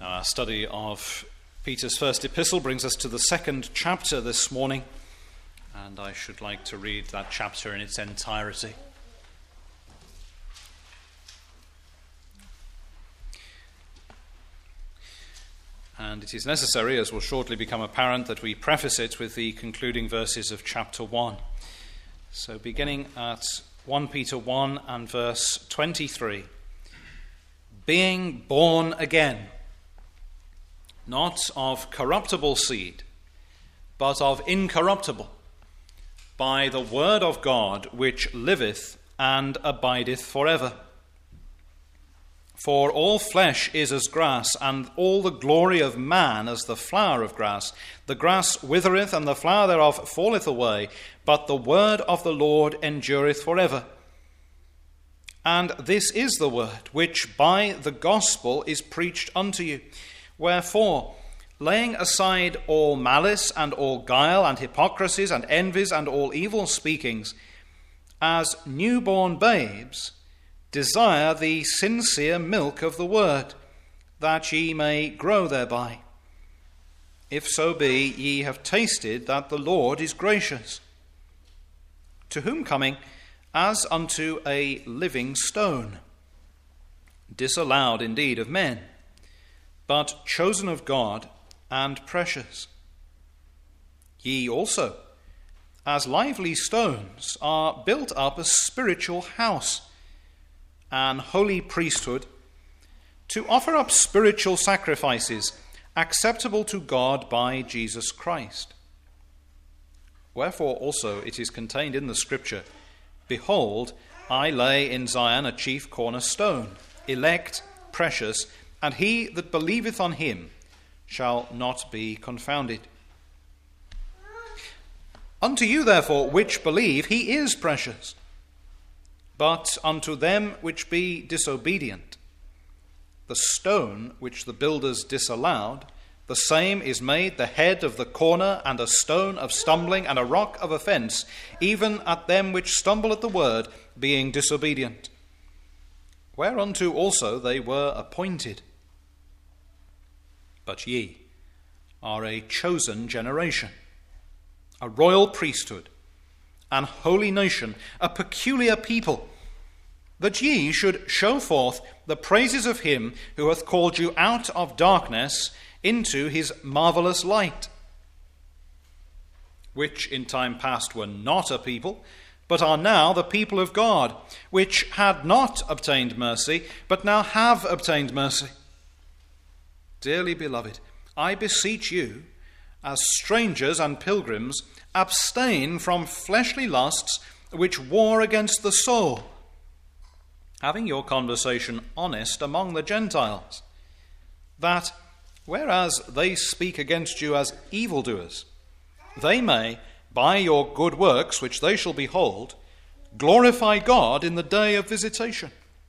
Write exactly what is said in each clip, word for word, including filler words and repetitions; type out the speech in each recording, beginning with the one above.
Our study of Peter's first epistle brings us to the second chapter this morning, and I should like to read that chapter in its entirety. And it is necessary, as will shortly become apparent, that we preface it with the concluding verses of chapter one. So beginning at First Peter one and verse twenty-three. Being born again, not of corruptible seed, but of incorruptible, by the word of God which liveth and abideth forever. For all flesh is as grass, and all the glory of man as the flower of grass. The grass withereth, and the flower thereof falleth away, but the word of the Lord endureth forever. And this is the word which by the gospel is preached unto you. Wherefore, laying aside all malice and all guile and hypocrisies and envies and all evil speakings, as newborn babes, desire the sincere milk of the word, that ye may grow thereby. If so be ye have tasted that the Lord is gracious, to whom coming as unto a living stone, disallowed indeed of men, but chosen of God and precious. Ye also, as lively stones, are built up a spiritual house, an holy priesthood, to offer up spiritual sacrifices acceptable to God by Jesus Christ. Wherefore also it is contained in the Scripture, Behold, I lay in Zion a chief cornerstone, elect, precious, and he that believeth on him shall not be confounded. Unto you therefore which believe he is precious. But unto them which be disobedient, the stone which the builders disallowed, the same is made the head of the corner, and a stone of stumbling, and a rock of offence, even at them which stumble at the word, being disobedient. Whereunto also they were appointed. But ye are a chosen generation, a royal priesthood, an holy nation, a peculiar people, that ye should show forth the praises of him who hath called you out of darkness into his marvellous light, which in time past were not a people, but are now the people of God, which had not obtained mercy, but now have obtained mercy. Dearly beloved, I beseech you, as strangers and pilgrims, abstain from fleshly lusts which war against the soul, having your conversation honest among the Gentiles, that, whereas they speak against you as evildoers, they may, by your good works which they shall behold, glorify God in the day of visitation.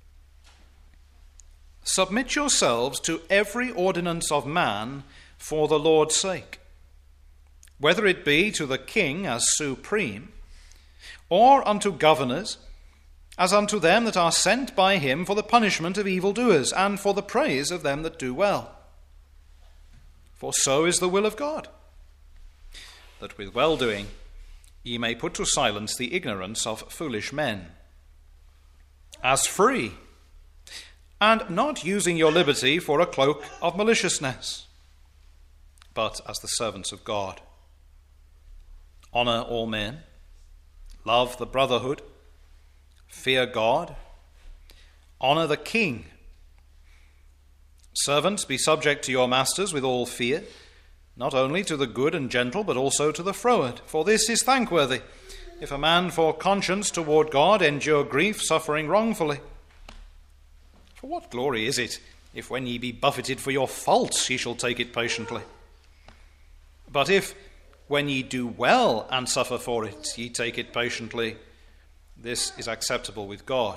Submit yourselves to every ordinance of man for the Lord's sake, whether it be to the king as supreme, or unto governors, as unto them that are sent by him for the punishment of evildoers, and for the praise of them that do well. For so is the will of God, that with well-doing ye may put to silence the ignorance of foolish men, as free, and not using your liberty for a cloak of maliciousness, but as the servants of God. Honour all men, love the brotherhood, fear God, honour the king. Servants, be subject to your masters with all fear, not only to the good and gentle, but also to the froward. For this is thankworthy, if a man for conscience toward God endure grief, suffering wrongfully. For what glory is it, if when ye be buffeted for your faults, ye shall take it patiently? But if, when ye do well and suffer for it, ye take it patiently, this is acceptable with God.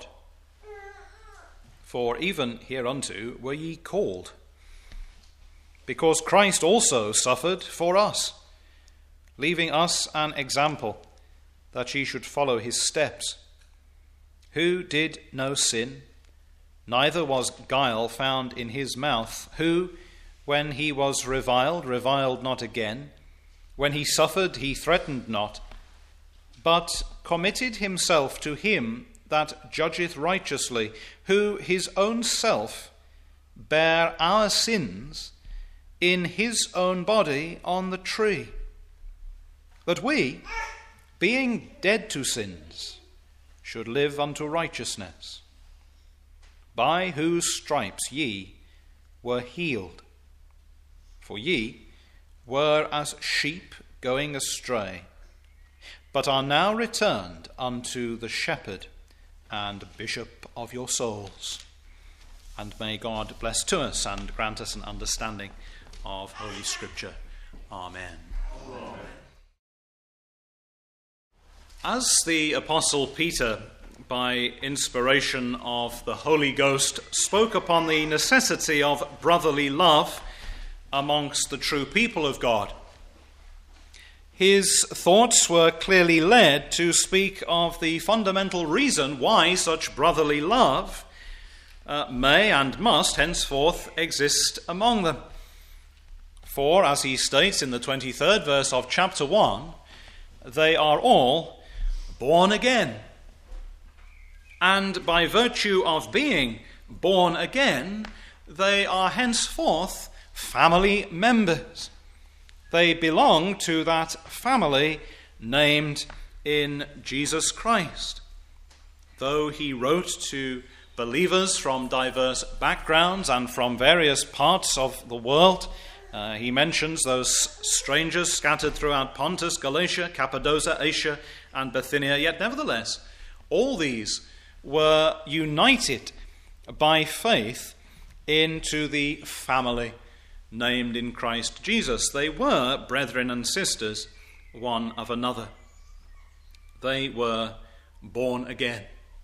For even hereunto were ye called, because Christ also suffered for us, leaving us an example, that ye should follow his steps, who did no sin, neither was guile found in his mouth, who, When he was reviled, reviled not again. When he suffered, he threatened not, but committed himself to him that judgeth righteously, who his own self bare our sins in his own body on the tree, that we, being dead to sins, should live unto righteousness, by whose stripes ye were healed. For ye were as sheep going astray, but are now returned unto the shepherd and bishop of your souls. And may God bless to us and grant us an understanding of Holy Scripture. Amen. Amen. As the Apostle Peter, by inspiration of the Holy Ghost, spoke upon the necessity of brotherly love amongst the true people of God, his thoughts were clearly led to speak of the fundamental reason why such brotherly love uh, may and must henceforth exist among them. For, as he states in the twenty-third verse of chapter one, they are all born again. And by virtue of being born again, they are henceforth family members. They belong to that family named in Jesus Christ. Though he wrote to believers from diverse backgrounds and from various parts of the world, uh, he mentions those strangers scattered throughout Pontus, Galatia, Cappadocia, Asia, and Bithynia. Yet nevertheless, all these were united by faith into the family named in Christ Jesus. They were brethren and sisters one of another. They were born again.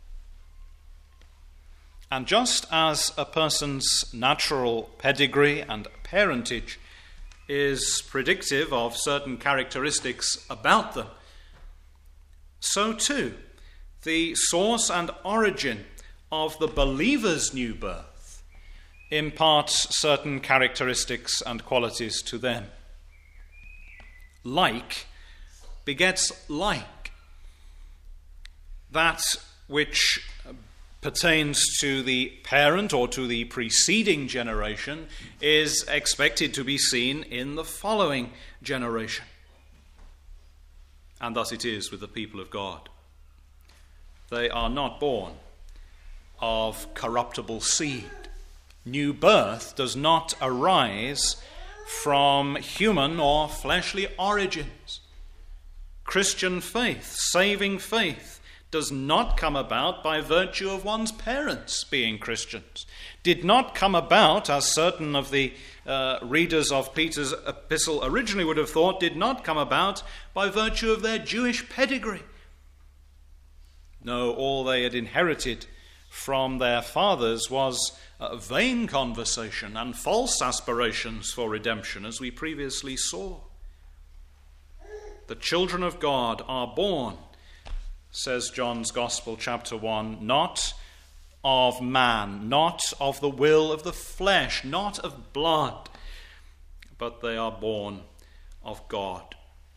And just as a person's natural pedigree and parentage is predictive of certain characteristics about them, so too the source and origin of the believer's new birth imparts certain characteristics and qualities to them. Like begets like. That which pertains to the parent or to the preceding generation is expected to be seen in the following generation. And thus it is with the people of God. They are not born of corruptible seed. New birth does not arise from human or fleshly origins. Christian faith, saving faith, does not come about by virtue of one's parents being Christians. Did not come about, as certain of the uh, readers of Peter's epistle originally would have thought, did not come about by virtue of their Jewish pedigree. No, all they had inherited from their fathers was uh, vain conversation and false aspirations for redemption, as we previously saw. The children of God are born, says John's Gospel, chapter one, not of man, not of the will of the flesh, not of blood, but they are born of God.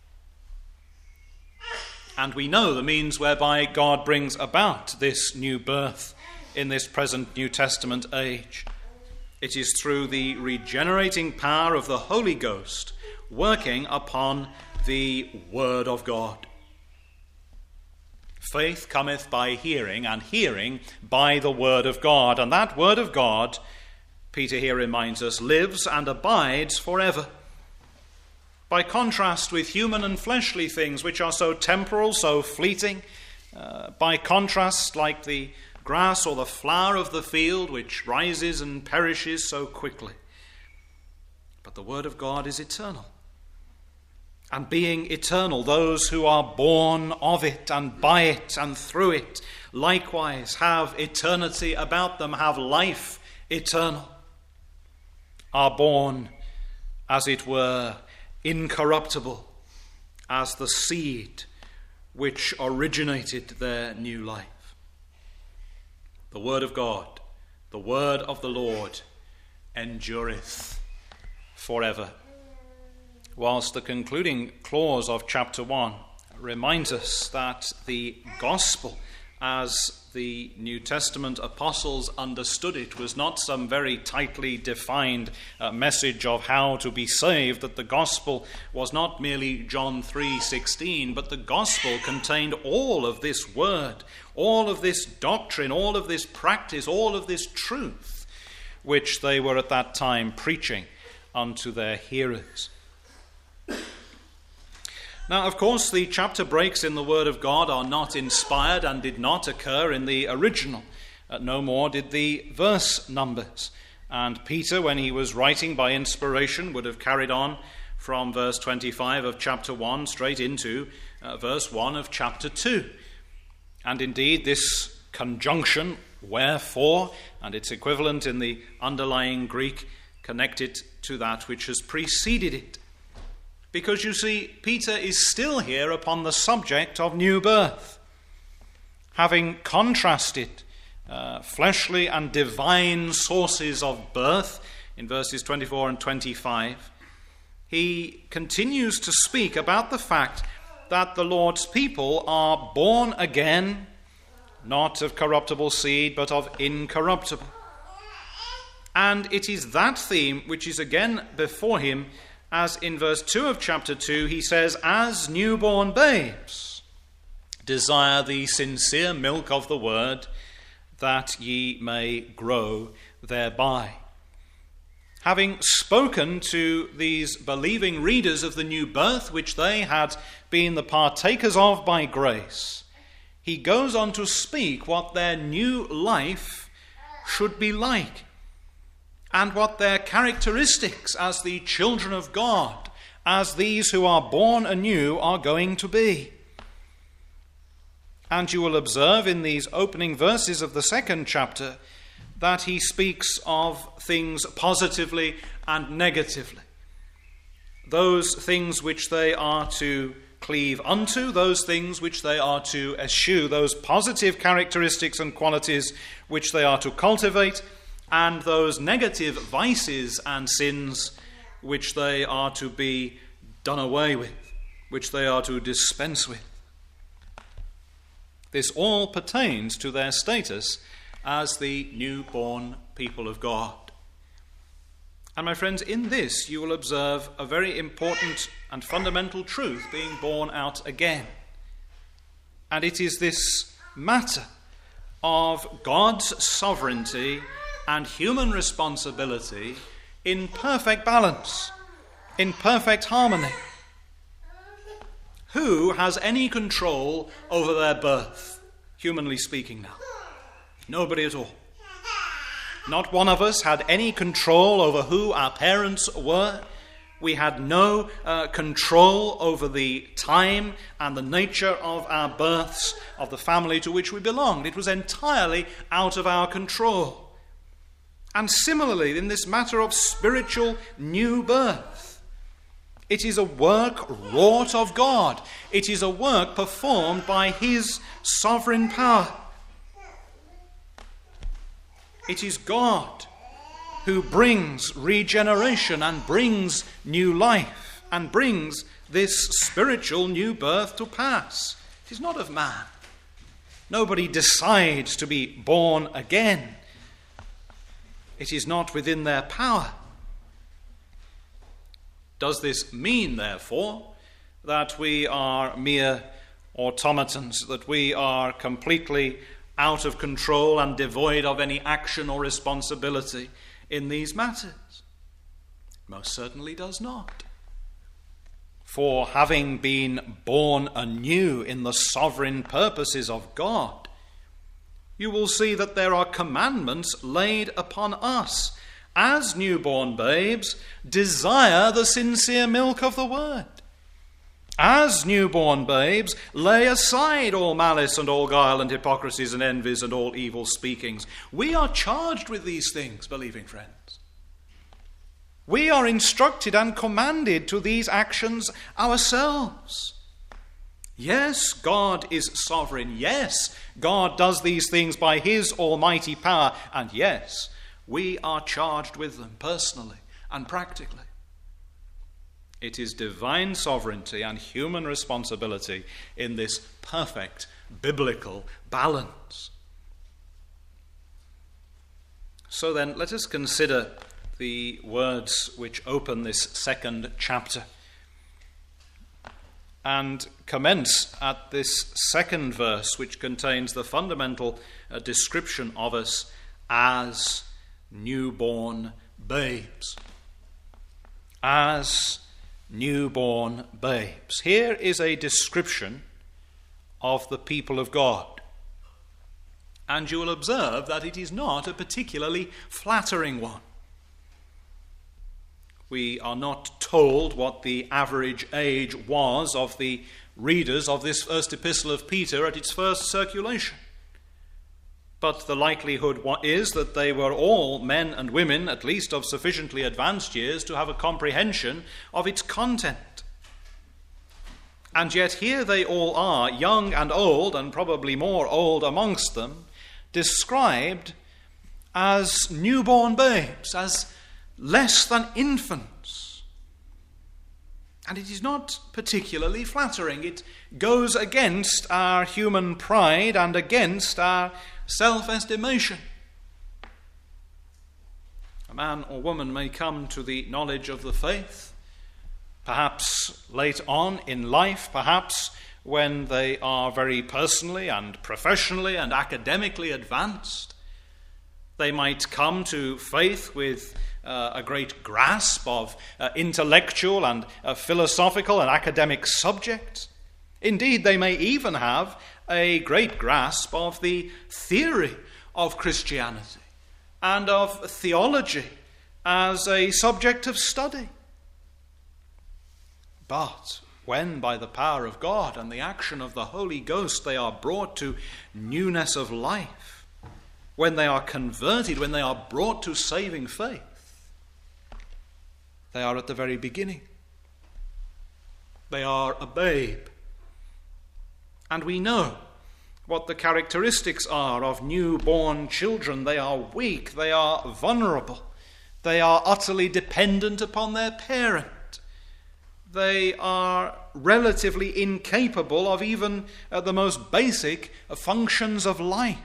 And we know the means whereby God brings about this new birth in this present New Testament age. It is through the regenerating power of the Holy Ghost working upon the Word of God. Faith cometh by hearing, and hearing by the Word of God. And that Word of God, Peter here reminds us, lives and abides forever. By contrast with human and fleshly things, which are so temporal, so fleeting, uh, by contrast, like the grass or the flower of the field, which rises and perishes so quickly. But the Word of God is eternal. And being eternal, those who are born of it and by it and through it likewise have eternity about them, have life eternal, are born, as it were, incorruptible, as the seed which originated their new life. The Word of God, the Word of the Lord, endureth forever. Whilst the concluding clause of chapter one reminds us that the gospel, as the New Testament apostles understood it, was not some very tightly defined uh, message of how to be saved, that the gospel was not merely John three sixteen, but the gospel contained all of this word, all of this doctrine, all of this practice, all of this truth, which they were at that time preaching unto their hearers. Now, of course, the chapter breaks in the Word of God are not inspired and did not occur in the original. Uh, no more did the verse numbers. And Peter, when he was writing by inspiration, would have carried on from verse twenty-five of chapter one straight into uh, verse one of chapter two. And indeed, this conjunction, wherefore, and its equivalent in the underlying Greek, connected to that which has preceded it. Because you see, Peter is still here upon the subject of new birth. Having contrasted uh, fleshly and divine sources of birth in verses twenty-four and twenty-five, he continues to speak about the fact that the Lord's people are born again, not of corruptible seed, but of incorruptible. And it is that theme which is again before him, as in verse two of chapter two, he says, as newborn babes, desire the sincere milk of the word, that ye may grow thereby. Having spoken to these believing readers of the new birth, which they had been the partakers of by grace, he goes on to speak what their new life should be like, and what their characteristics as the children of God, as these who are born anew, are going to be. And you will observe in these opening verses of the second chapter that he speaks of things positively and negatively. Those things which they are to cleave unto, those things which they are to eschew, those positive characteristics and qualities which they are to cultivate, and those negative vices and sins which they are to be done away with, which they are to dispense with. This all pertains to their status as the newborn people of God. And my friends, in this you will observe a very important and fundamental truth being borne out again. And it is this matter of God's sovereignty and human responsibility in perfect balance, in perfect harmony. Who has any control over their birth, humanly speaking now? Nobody at all. Not one of us had any control over who our parents were. We had no uh, control over the time and the nature of our births, of the family to which we belonged. It was entirely out of our control. And similarly, in this matter of spiritual new birth, it is a work wrought of God. It is a work performed by his sovereign power. It is God who brings regeneration and brings new life and brings this spiritual new birth to pass. It is not of man. Nobody decides to be born again. It is not within their power. Does this mean, therefore, that we are mere automatons, that we are completely out of control and devoid of any action or responsibility in these matters? Most certainly does not. For having been born anew in the sovereign purposes of God, you will see that there are commandments laid upon us. As newborn babes, desire the sincere milk of the word. As newborn babes, lay aside all malice and all guile and hypocrisies and envies and all evil speakings. We are charged with these things, believing friends. We are instructed and commanded to these actions ourselves. Yes, God is sovereign. Yes, God does these things by his almighty power. And yes, we are charged with them personally and practically. It is divine sovereignty and human responsibility in this perfect biblical balance. So then, let us consider the words which open this second chapter and commence at this second verse, which contains the fundamental uh, description of us as newborn babes. As newborn babes. Here is a description of the people of God. And you will observe that it is not a particularly flattering one. We are not told what the average age was of the readers of this first epistle of Peter at its first circulation. But the likelihood is that they were all men and women, at least of sufficiently advanced years, to have a comprehension of its content. And yet here they all are, young and old, and probably more old amongst them, described as newborn babes, as less than infants. And it is not particularly flattering. It goes against our human pride and against our self-estimation. A man or woman may come to the knowledge of the faith, perhaps late on in life, perhaps when they are very personally and professionally and academically advanced. They might come to faith with uh, a great grasp of uh, intellectual and uh, philosophical and academic subjects. Indeed, they may even have a great grasp of the theory of Christianity and of theology as a subject of study. But when by the power of God and the action of the Holy Ghost they are brought to newness of life, when they are converted, when they are brought to saving faith, they are at the very beginning. They are a babe. And we know what the characteristics are of newborn children. They are weak, they are vulnerable, they are utterly dependent upon their parent. They are relatively incapable of even uh, the most basic uh, functions of life.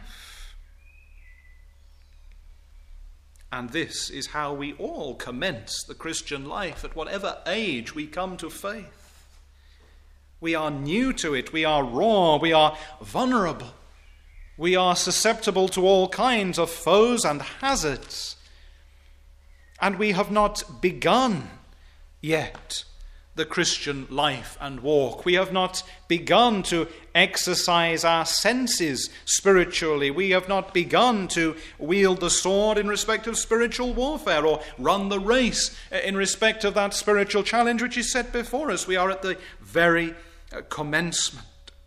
And this is how we all commence the Christian life at whatever age we come to faith. We are new to it, we are raw, we are vulnerable. We are susceptible to all kinds of foes and hazards. And we have not begun yet the Christian life and walk. We have not begun to exercise our senses spiritually. We have not begun to wield the sword in respect of spiritual warfare or run the race in respect of that spiritual challenge which is set before us. We are at the very commencement.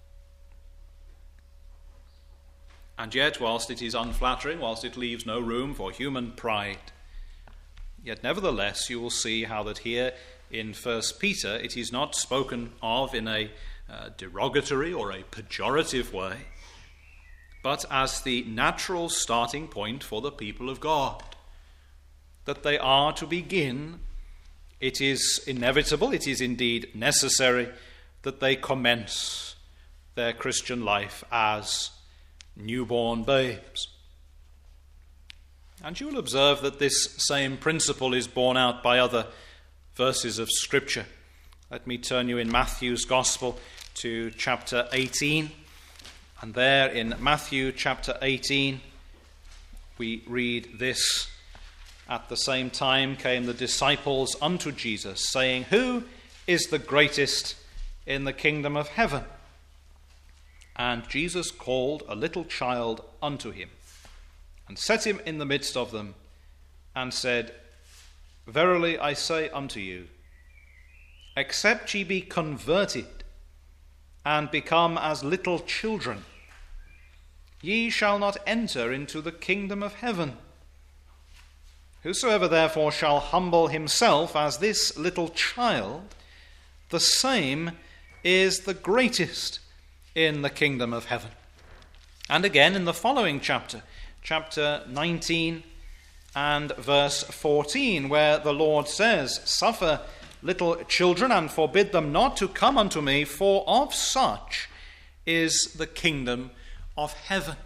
And yet, whilst it is unflattering, whilst it leaves no room for human pride, yet nevertheless you will see how that here in First Peter, it is not spoken of in a uh, derogatory or a pejorative way, but as the natural starting point for the people of God. That they are to begin, it is inevitable, it is indeed necessary, that they commence their Christian life as newborn babes. And you will observe that this same principle is borne out by other verses of Scripture. Let me turn you in Matthew's Gospel to chapter eighteen. And there in Matthew chapter eighteen, we read this: At the same time came the disciples unto Jesus, saying, Who is the greatest in the kingdom of heaven? And Jesus called a little child unto him, and set him in the midst of them, and said, Verily I say unto you, except ye be converted, and become as little children, ye shall not enter into the kingdom of heaven. Whosoever therefore shall humble himself as this little child, the same is the greatest in the kingdom of heaven. And again in the following chapter, chapter nineteen and verse fourteen, where the Lord says, Suffer little children, and forbid them not to come unto me, for of such is the kingdom of heaven.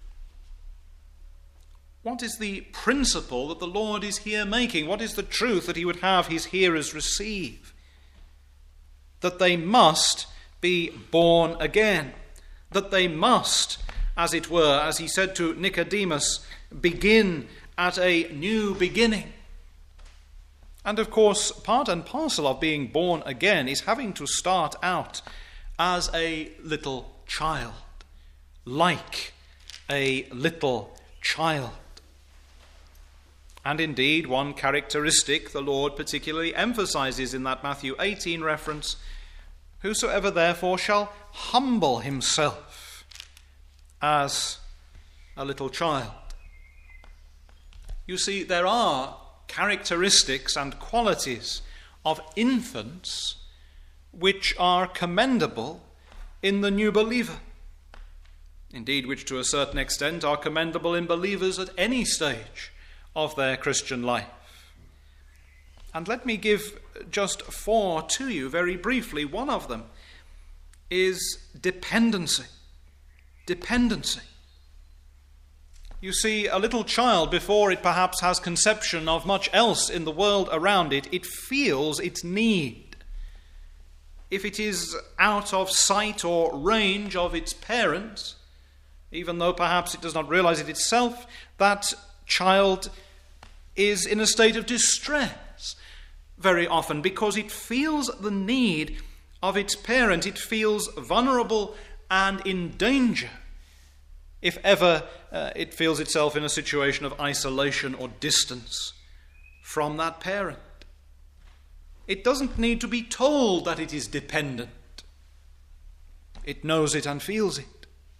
What is the principle that the Lord is here making? What is the truth that he would have his hearers receive? That they must be born again. That they must, as it were, as he said to Nicodemus, begin at a new beginning. And of course, part and parcel of being born again is having to start out as a little child, like a little child. And indeed, one characteristic the Lord particularly emphasizes in that Matthew eighteen reference, whosoever therefore shall humble himself as a little child. You see, there are characteristics and qualities of infants which are commendable in the new believer. Indeed, which to a certain extent are commendable in believers at any stage of their Christian life. And let me give just four to you very briefly. One of them is dependency. Dependency. You see, a little child, before it perhaps has conception of much else in the world around it, it feels its need. If it is out of sight or range of its parents, even though perhaps it does not realize it itself, that child is in a state of distress very often because it feels the need of its parent. It feels vulnerable and in danger if ever uh, it feels itself in a situation of isolation or distance from that parent. It doesn't need to be told that it is dependent. It knows it and feels it.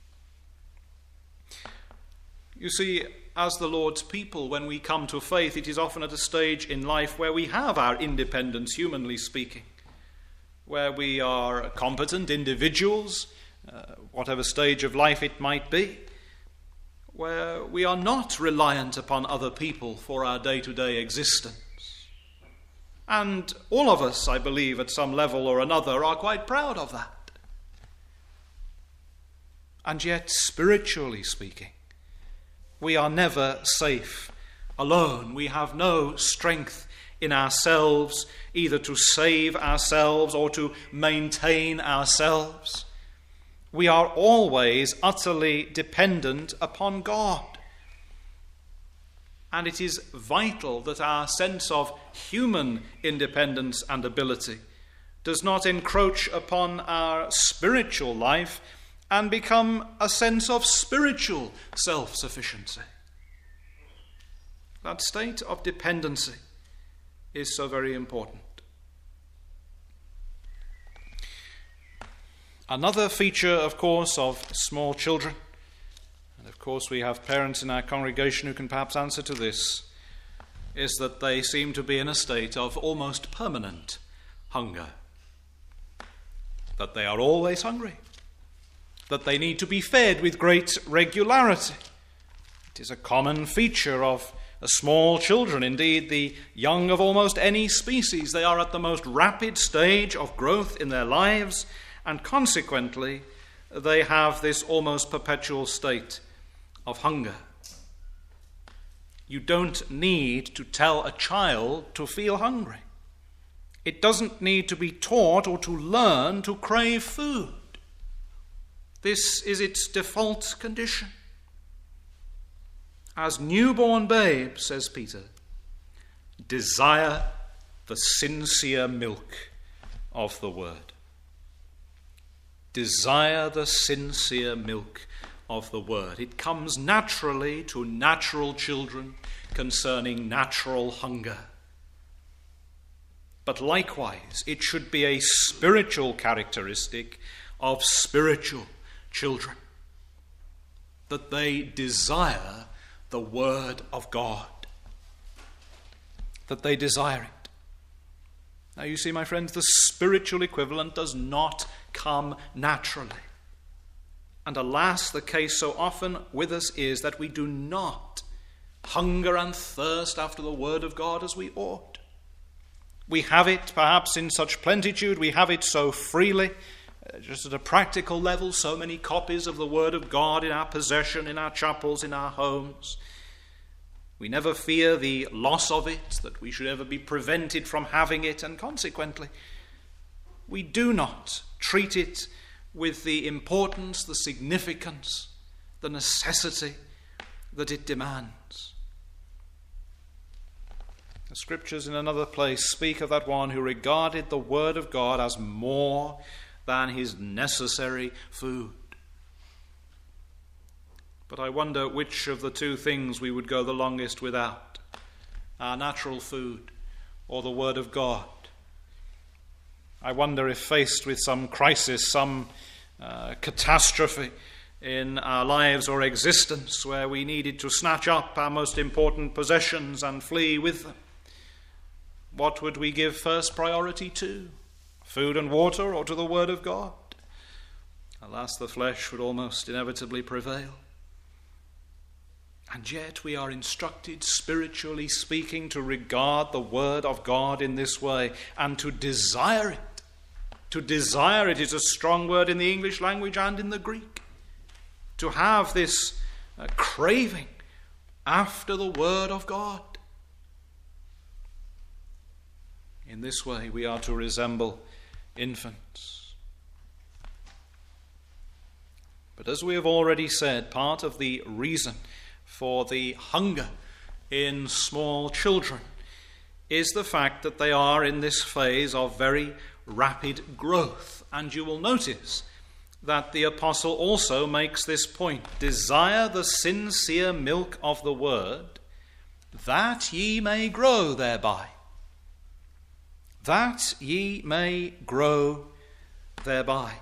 You see, as the Lord's people, when we come to faith, it is often at a stage in life where we have our independence, humanly speaking, where we are competent individuals, uh, whatever stage of life it might be, where we are not reliant upon other people for our day-to-day existence. And all of us, I believe, at some level or another, are quite proud of that. And yet, spiritually speaking, we are never safe alone. We have no strength in ourselves, either to save ourselves or to maintain ourselves. We are always utterly dependent upon God. And it is vital that our sense of human independence and ability does not encroach upon our spiritual life and become a sense of spiritual self-sufficiency. That state of dependency is so very important. Another feature, of course, of small children, and of course we have parents in our congregation who can perhaps answer to this, is that they seem to be in a state of almost permanent hunger. That they are always hungry. That they need to be fed with great regularity. It is a common feature of small children, indeed the young of almost any species. They are at the most rapid stage of growth in their lives, and consequently they have this almost perpetual state of hunger. You don't need to tell a child to feel hungry. It doesn't need to be taught or to learn to crave food. This is its default condition. As newborn babes, says Peter, desire the sincere milk of the word. Desire the sincere milk of the word. It comes naturally to natural children concerning natural hunger. But likewise, it should be a spiritual characteristic of spiritual children, that they desire the word of God, that they desire it. Now you see, my friends, the spiritual equivalent does not come naturally. And alas, the case so often with us is that we do not hunger and thirst after the word of God as we ought. We have it perhaps in such plenitude, we have it so freely, uh, just at a practical level, so many copies of the Word of God in our possession, in our chapels, in our homes. We never fear the loss of it, that we should ever be prevented from having it, and consequently, we do not treat it with the importance, the significance, the necessity that it demands. The Scriptures in another place speak of that one who regarded the Word of God as more than his necessary food. But I wonder which of the two things we would go the longest without, our natural food or the Word of God. I wonder if faced with some crisis, some uh, catastrophe in our lives or existence where we needed to snatch up our most important possessions and flee with them, what would we give first priority to? Food and water, or to the Word of God? Alas, the flesh would almost inevitably prevail. And yet we are instructed, spiritually speaking, to regard the Word of God in this way and to desire it. To desire it is a strong word in the English language and in the Greek. To have this uh, craving after the Word of God. In this way we are to resemble infants. But as we have already said, part of the reason for the hunger in small children is the fact that they are in this phase of very rapid growth. And you will notice that the apostle also makes this point: desire the sincere milk of the word, that ye may grow thereby. That ye may grow thereby.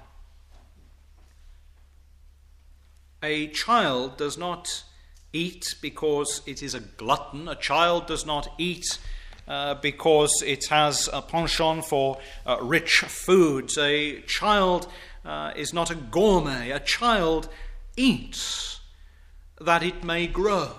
A child does not eat because it is a glutton. A child does not eat uh, because it has a penchant for uh, rich foods. A child uh, is not a gourmet. A child eats that it may grow.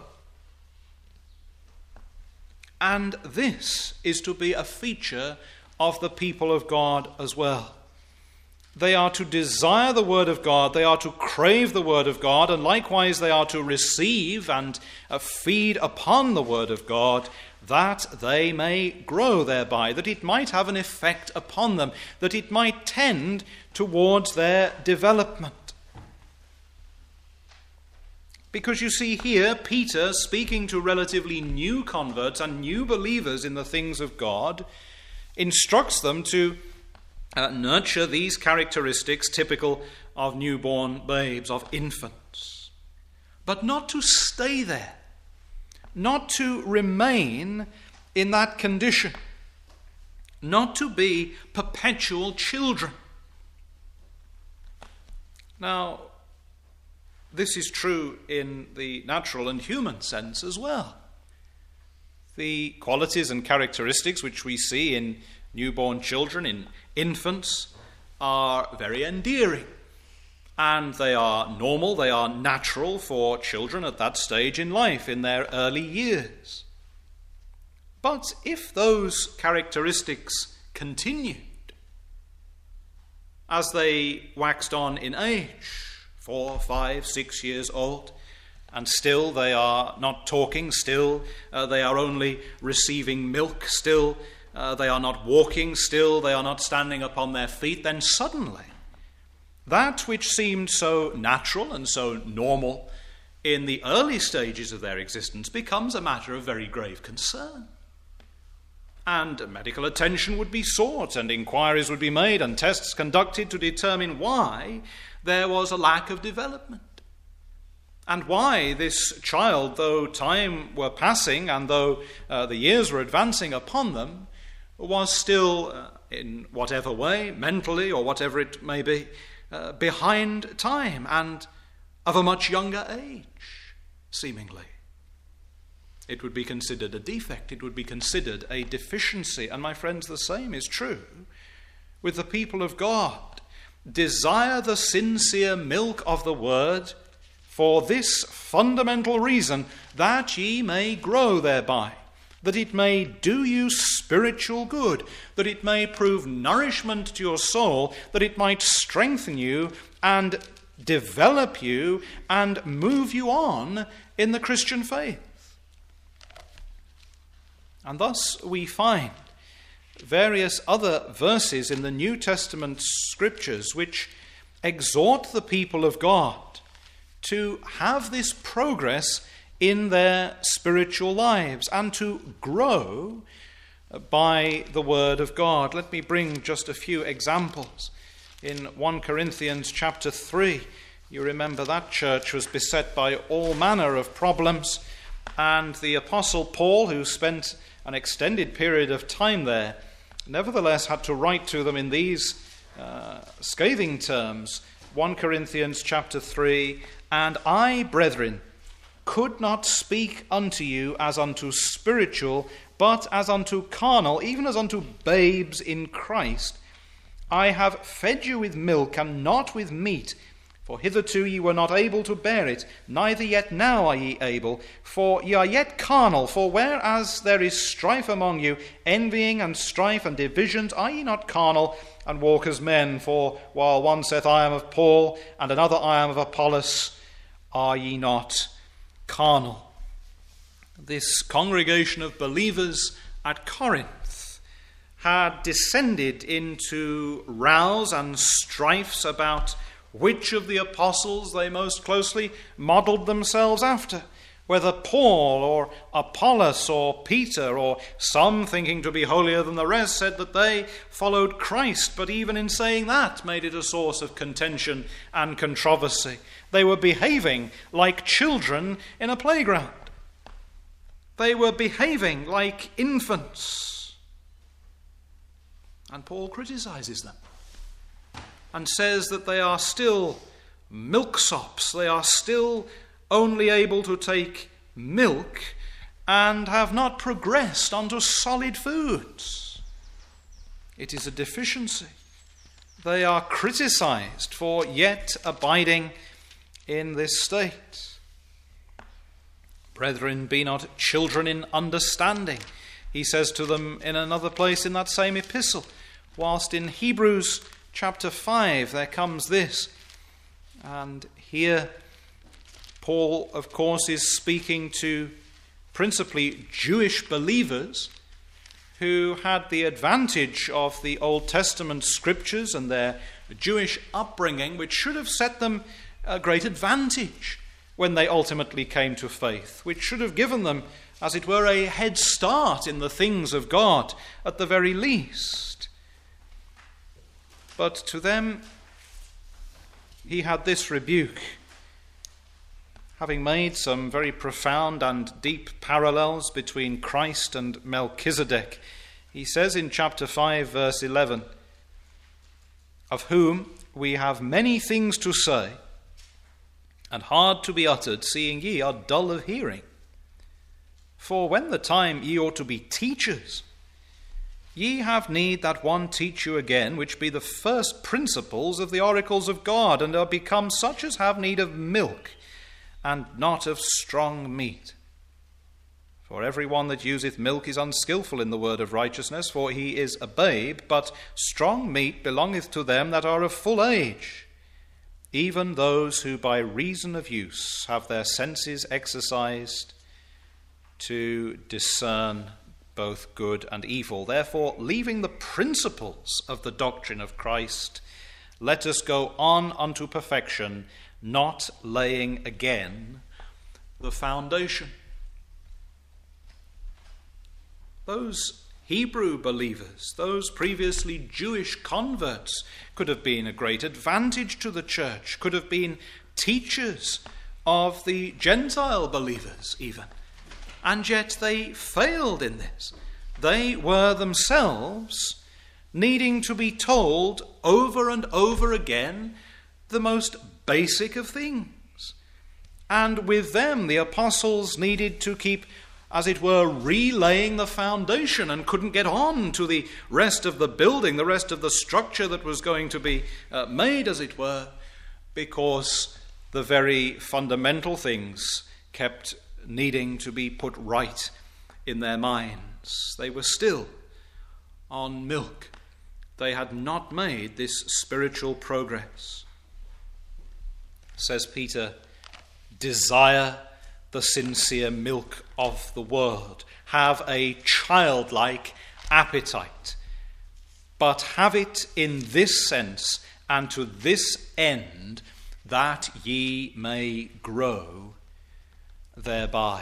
And this is to be a feature of the people of God as well. They are to desire the Word of God, they are to crave the Word of God, and likewise they are to receive and uh, feed upon the Word of God, that they may grow thereby, that it might have an effect upon them, that it might tend towards their development. Because you see here, Peter, speaking to relatively new converts and new believers in the things of God, instructs them to uh, nurture these characteristics typical of newborn babes, of infants. But not to stay there, not to remain in that condition, not to be perpetual children. Now, this is true in the natural and human sense as well. The qualities and characteristics which we see in newborn children, in infants, are very endearing. And they are normal, they are natural for children at that stage in life, in their early years. But if those characteristics continued as they waxed on in age, four, five, six years old, and still they are not talking, still uh, they are only receiving milk, still uh, they are not walking, still they are not standing upon their feet, then suddenly that which seemed so natural and so normal in the early stages of their existence becomes a matter of very grave concern. And medical attention would be sought, and inquiries would be made, and tests conducted to determine why there was a lack of development. And why this child, though time were passing and though uh, the years were advancing upon them, was still, uh, in whatever way, mentally or whatever it may be, uh, behind time and of a much younger age, seemingly. It would be considered a defect. It would be considered a deficiency. And my friends, the same is true with the people of God. Desire the sincere milk of the word for this fundamental reason, that ye may grow thereby. that it may do you spiritual good, that it may prove nourishment to your soul, that it might strengthen you and develop you and move you on in the Christian faith. And thus we find various other verses in the New Testament scriptures which exhort the people of God to have this progress in their spiritual lives and to grow by the word of God. Let me bring just a few examples. In First Corinthians chapter three, you remember that church was beset by all manner of problems, and the Apostle Paul, who spent an extended period of time there, nevertheless had to write to them in these uh, scathing terms. First Corinthians chapter three, "And I, brethren, could not speak unto you as unto spiritual, but as unto carnal, even as unto babes in Christ. I have fed you with milk and not with meat, for hitherto ye were not able to bear it, neither yet now are ye able, for ye are yet carnal. For whereas there is strife among you, envying and strife and divisions, are ye not carnal, and walk as men? For while one saith, I am of Paul, and another, I am of Apollos, are ye not carnal?" This congregation of believers at Corinth had descended into rows and strifes about which of the apostles they most closely modelled themselves after, whether Paul or Apollos or Peter, or some, thinking to be holier than the rest, said that they followed Christ, but even in saying that made it a source of contention and controversy. They were behaving like children in a playground. They were behaving like infants. And Paul criticizes them and says that they are still milksops. They are still only able to take milk and have not progressed onto solid foods. It is a deficiency. They are criticized for yet abiding in this state. "Brethren, be not children in understanding," he says to them in another place in that same epistle, whilst in Hebrews chapter five there comes this. And here Paul, of course, is speaking to principally Jewish believers who had the advantage of the Old Testament scriptures and their Jewish upbringing, which should have set them a great advantage when they ultimately came to faith, which should have given them, as it were, a head start in the things of God at the very least. But to them he had this rebuke. Having made some very profound and deep parallels between Christ and Melchizedek, he says in chapter five, verse eleven, "Of whom we have many things to say, and hard to be uttered, seeing ye are dull of hearing. For when the time ye ought to be teachers, ye have need that one teach you again, which be the first principles of the oracles of God, and are become such as have need of milk, and not of strong meat. For every one that useth milk is unskillful in the word of righteousness, for he is a babe, but strong meat belongeth to them that are of full age, even those who by reason of use have their senses exercised to discern both good and evil. Therefore, leaving the principles of the doctrine of Christ, let us go on unto perfection, not laying again the foundation." Those Hebrew believers, those previously Jewish converts, could have been a great advantage to the church, could have been teachers of the Gentile believers even. And yet they failed in this. They were themselves needing to be told over and over again the most basic of things. And with them, the apostles needed to keep, as it were, relaying the foundation and couldn't get on to the rest of the building, the rest of the structure that was going to be uh, made, as it were, because the very fundamental things kept needing to be put right in their minds. They were still on milk. They had not made this spiritual progress. Says Peter, desire the sincere milk of the word. Have a childlike appetite, but have it in this sense and to this end, that ye may grow thereby.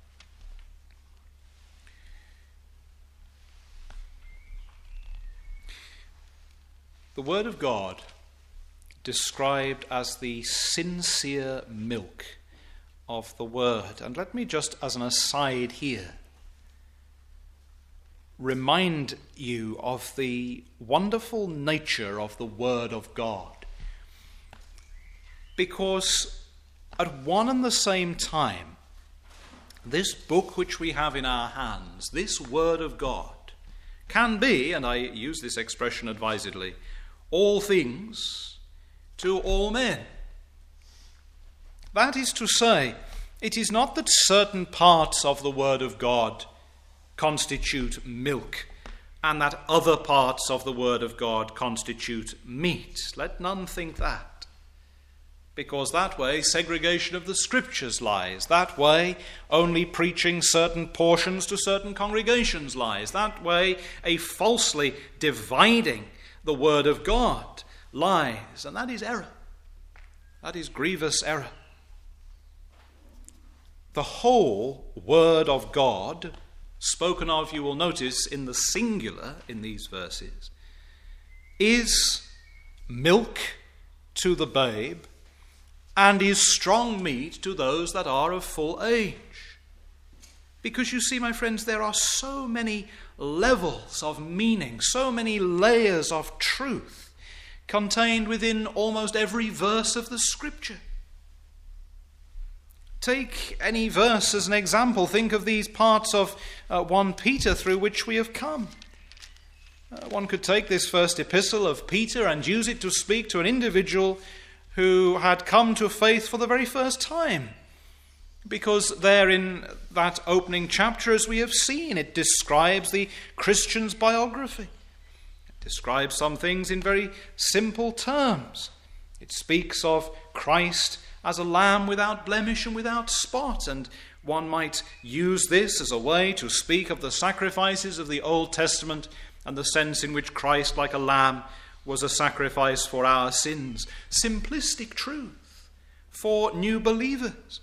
The Word of God, described as the sincere milk of the Word. And let me just, as an aside here, remind you of the wonderful nature of the Word of God. Because at one and the same time, this book which we have in our hands, this Word of God, can be, and I use this expression advisedly, all things to all men. That is to say, it is not that certain parts of the Word of God constitute milk and that other parts of the Word of God constitute meat. Let none think that, because that way segregation of the Scriptures lies. That way only preaching certain portions to certain congregations lies. That way a falsely dividing the Word of God lies, and that is error. That is grievous error. The whole Word of God, spoken of, you will notice, in the singular in these verses, is milk to the babe and is strong meat to those that are of full age. Because you see, my friends, there are so many levels of meaning, so many layers of truth contained within almost every verse of the Scripture. Take any verse as an example. Think of these parts of uh, First Peter through which we have come. Uh, one could take this first epistle of Peter and use it to speak to an individual who had come to faith for the very first time. Because there in that opening chapter, as we have seen, it describes the Christian's biography. It describes some things in very simple terms. It speaks of Christ as a lamb without blemish and without spot, and one might use this as a way to speak of the sacrifices of the Old Testament and the sense in which Christ, like a lamb, was a sacrifice for our sins. Simplistic truth for new believers.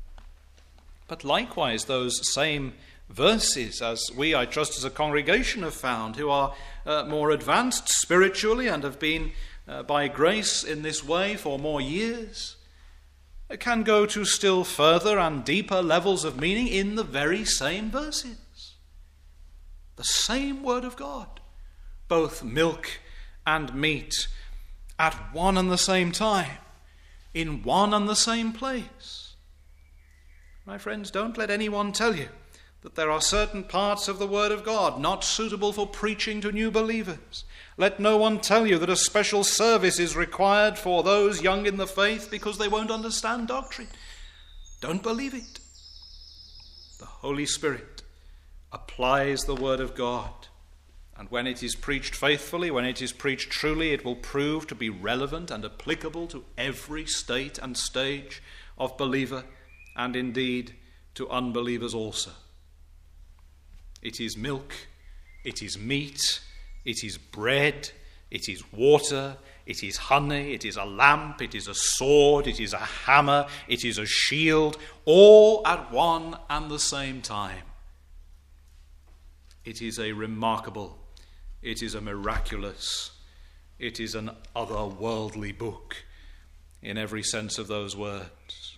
But likewise, those same verses, as we, I trust, as a congregation have found, who are uh, more advanced spiritually and have been uh, by grace in this way for more years, can go to still further and deeper levels of meaning in the very same verses. The same Word of God, both milk and meat, at one and the same time, in one and the same place. My friends, don't let anyone tell you that there are certain parts of the Word of God not suitable for preaching to new believers. Let no one tell you that a special service is required for those young in the faith because they won't understand doctrine. Don't believe it. The Holy Spirit applies the Word of God, and when it is preached faithfully, when it is preached truly, it will prove to be relevant and applicable to every state and stage of believer, and indeed to unbelievers also. It is milk, it is meat, it is bread, it is water, it is honey, it is a lamp, it is a sword, it is a hammer, it is a shield, all at one and the same time. It is a remarkable, it is a miraculous, it is an otherworldly book in every sense of those words.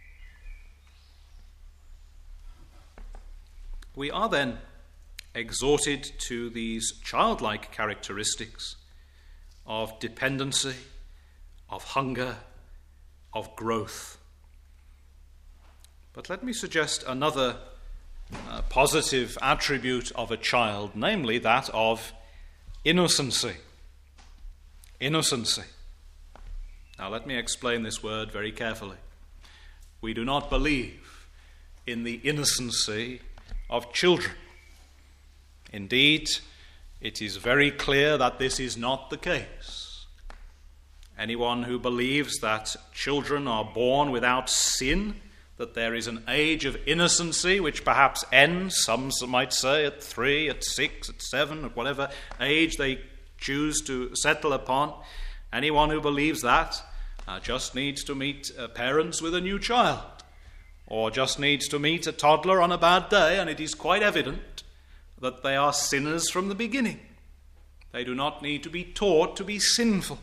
We are then exhorted to these childlike characteristics of dependency, of hunger, of growth. But let me suggest another uh, positive attribute of a child, namely that of innocency. Innocency. Now let me explain this word very carefully. We do not believe in the innocency of children. Indeed, it is very clear that this is not the case. Anyone who believes that children are born without sin, that there is an age of innocency which perhaps ends, some might say, at three, at six, at seven, at whatever age they choose to settle upon, anyone who believes that uh, just needs to meet uh, parents with a new child, or just needs to meet a toddler on a bad day, and it is quite evident that they are sinners from the beginning. They do not need to be taught to be sinful.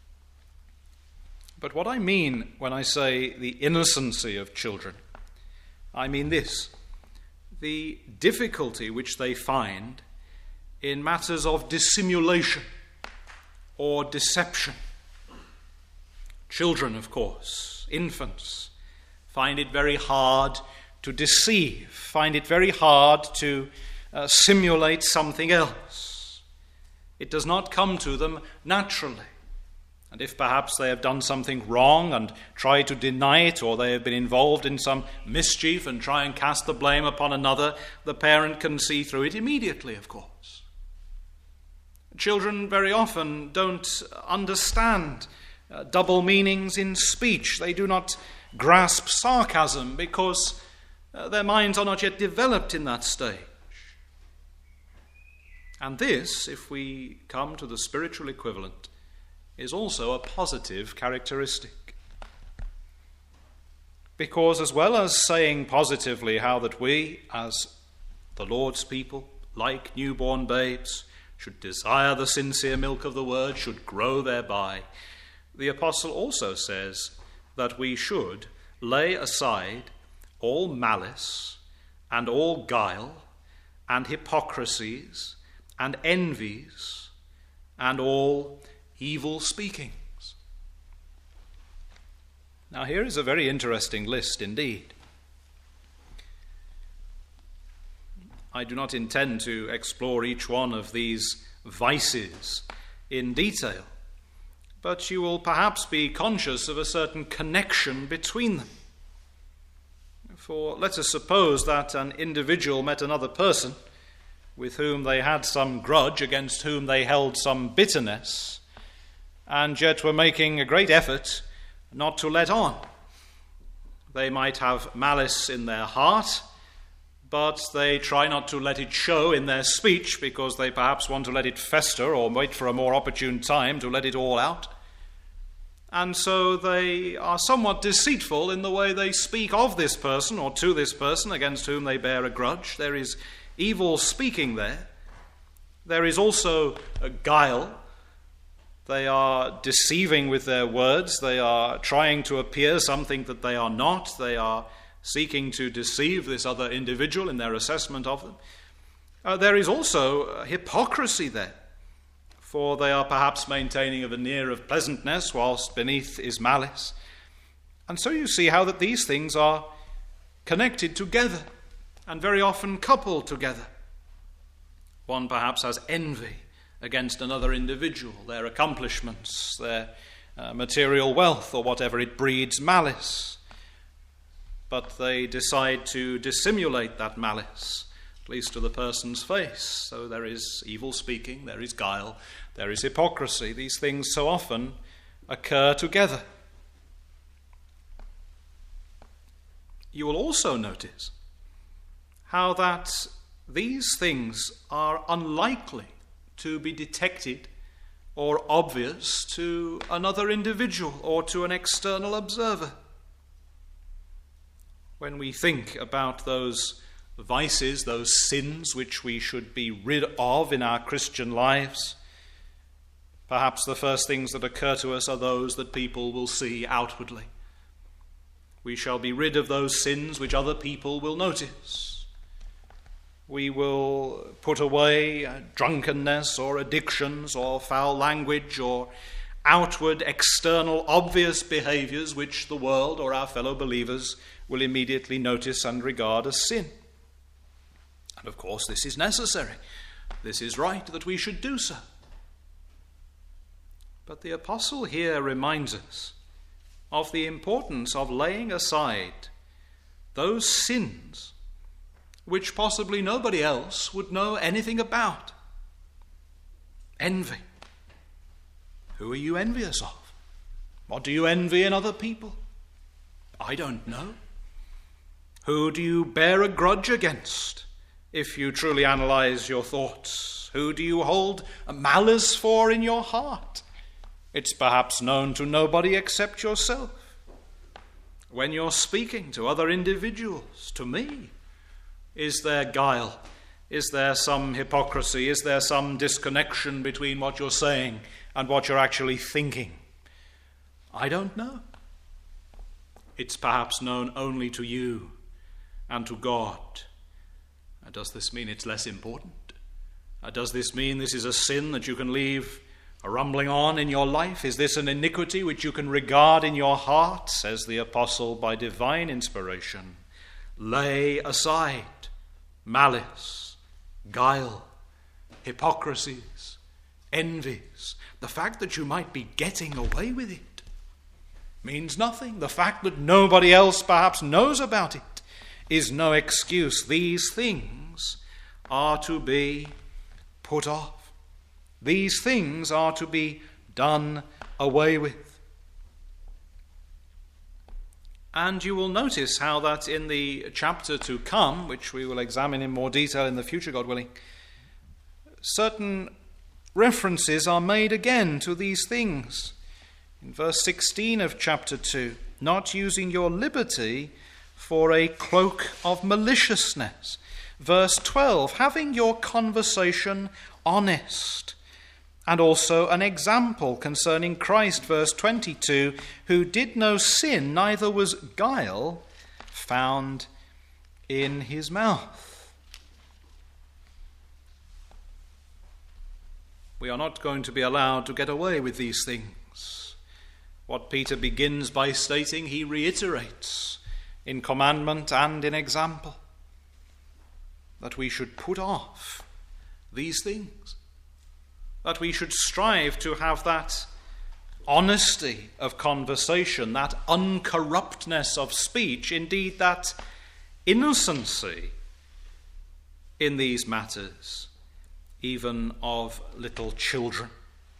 But what I mean when I say the innocency of children, I mean this: the difficulty which they find in matters of dissimulation or deception. Children, of course, infants, find it very hard to deceive, find it very hard to uh, simulate something else. It does not come to them naturally. And if perhaps they have done something wrong and try to deny it, or they have been involved in some mischief and try and cast the blame upon another, the parent can see through it immediately, of course. Children very often don't understand uh, double meanings in speech. They do not grasp sarcasm because uh, their minds are not yet developed in that stage. And this, if we come to the spiritual equivalent, is also a positive characteristic. Because as well as saying positively how that we, as the Lord's people, like newborn babes, should desire the sincere milk of the word, should grow thereby, the apostle also says that we should lay aside all malice and all guile and hypocrisies and envies and all evil speakings. Now here is a very interesting list indeed. I do not intend to explore each one of these vices in detail, but you will perhaps be conscious of a certain connection between them. For let us suppose that an individual met another person with whom they had some grudge, against whom they held some bitterness, and yet were making a great effort not to let on. They might have malice in their heart, but they try not to let it show in their speech because they perhaps want to let it fester or wait for a more opportune time to let it all out. And so they are somewhat deceitful in the way they speak of this person or to this person against whom they bear a grudge. There is evil speaking there. There is also a guile. They are deceiving with their words. They are trying to appear something that they are not. They are seeking to deceive this other individual in their assessment of them. Uh, there is also hypocrisy there, for they are perhaps maintaining a veneer of pleasantness whilst beneath is malice. And so you see how that these things are connected together and very often coupled together. One perhaps has envy against another individual, their accomplishments, their uh, material wealth, or whatever. It breeds malice. But they decide to dissimulate that malice, at least to the person's face. So there is evil speaking, there is guile, there is hypocrisy. These things so often occur together. You will also notice how that these things are unlikely to be detected or obvious to another individual or to an external observer. When we think about those vices, those sins which we should be rid of in our Christian lives, perhaps the first things that occur to us are those that people will see outwardly. We shall be rid of those sins which other people will notice. We will put away drunkenness or addictions or foul language or outward, external, obvious behaviors which the world or our fellow believers will immediately notice and regard as sin. And of course, this is necessary. This is right that we should do so. But the apostle here reminds us of the importance of laying aside those sins which possibly nobody else would know anything about. Envy. Who are you envious of? What do you envy in other people? I don't know. Who do you bear a grudge against, if you truly analyze your thoughts? Who do you hold a malice for in your heart? It's perhaps known to nobody except yourself. When you're speaking to other individuals, to me, is there guile? Is there some hypocrisy? Is there some disconnection between what you're saying and what you're actually thinking? I don't know. It's perhaps known only to you and to God. And does this mean it's less important? And does this mean this is a sin that you can leave a rumbling on in your life? Is this an iniquity which you can regard in your heart? Says the apostle, by divine inspiration, lay aside malice, guile, hypocrisies, envies. The fact that you might be getting away with it means nothing. The fact that nobody else perhaps knows about it is no excuse. These things are to be put off. These things are to be done away with. And you will notice how that in the chapter to come, which we will examine in more detail in the future, God willing, certain references are made again to these things. In verse sixteen of chapter two, not using your liberty for a cloak of maliciousness. Verse twelve, having your conversation honest. And also an example concerning Christ, verse twenty-two, who did no sin, neither was guile found in his mouth. We are not going to be allowed to get away with these things. What Peter begins by stating, he reiterates in commandment and in example, that we should put off these things. That we should strive to have that honesty of conversation, that uncorruptness of speech, indeed that innocency in these matters, even of little children.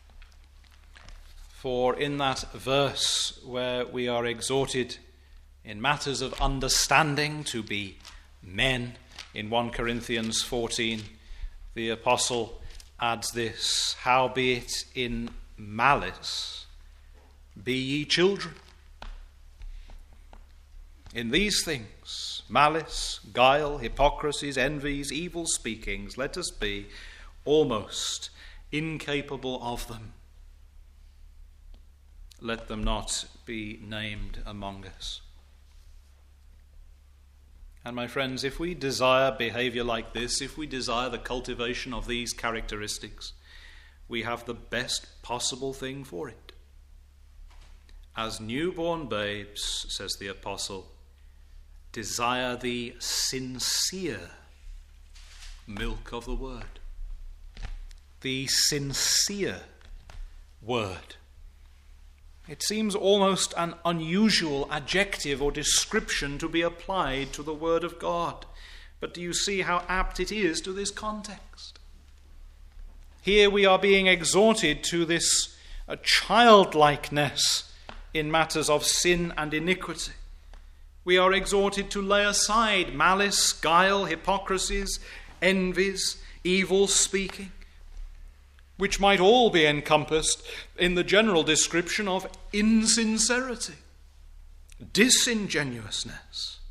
For in that verse where we are exhorted in matters of understanding to be men, in First Corinthians fourteen, the apostle adds this, howbeit in malice be ye children. In these things, malice, guile, hypocrisies, envies, evil speakings, let us be almost incapable of them. Let them not be named among us. And my friends, if we desire behavior like this, if we desire the cultivation of these characteristics, we have the best possible thing for it. As newborn babes, says the apostle, desire the sincere milk of the word. The sincere word. It seems almost an unusual adjective or description to be applied to the Word of God. But do you see how apt it is to this context? Here we are being exhorted to this uh, childlikeness in matters of sin and iniquity. We are exhorted to lay aside malice, guile, hypocrisies, envies, evil speaking, which might all be encompassed in the general description of insincerity, disingenuousness.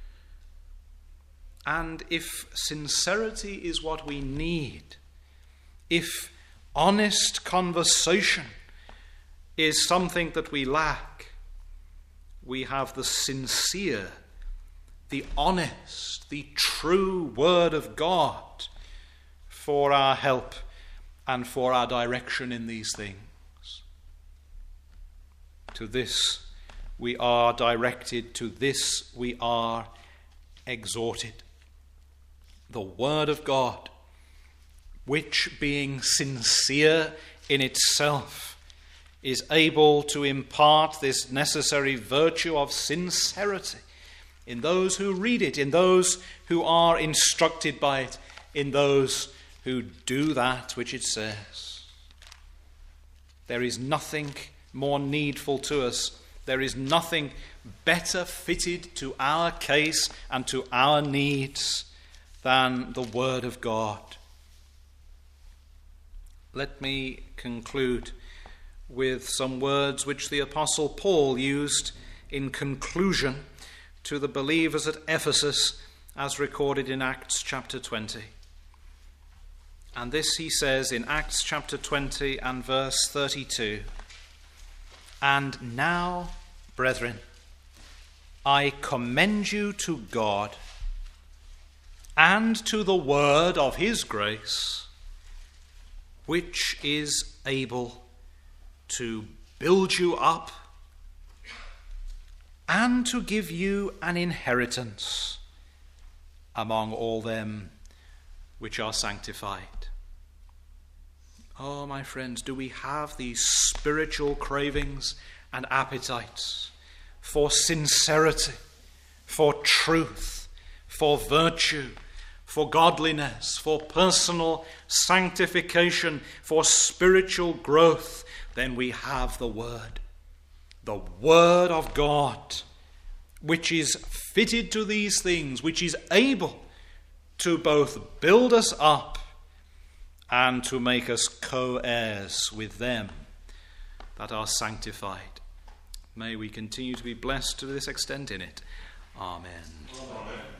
And if sincerity is what we need, if honest conversation is something that we lack, we have the sincere, the honest, the true Word of God for our help and for our direction in these things. To this we are directed, to this we are exhorted. The Word of God, which being sincere in itself, is able to impart this necessary virtue of sincerity in those who read it, in those who are instructed by it, in those who do that which it says. There is nothing more needful to us. There is nothing better fitted to our case and to our needs than the Word of God. Let me conclude with some words which the Apostle Paul used in conclusion to the believers at Ephesus, as recorded in Acts chapter twenty. And this he says in Acts chapter twenty and verse thirty-two. And now, brethren, I commend you to God and to the word of his grace, which is able to build you up and to give you an inheritance among all them which are sanctified. Oh, my friends, do we have these spiritual cravings and appetites for sincerity, for truth, for virtue, for godliness, for personal sanctification, for spiritual growth? Then we have the Word, the Word of God, which is fitted to these things, which is able to both build us up and to make us co-heirs with them that are sanctified. May we continue to be blessed to this extent in it. Amen. Amen.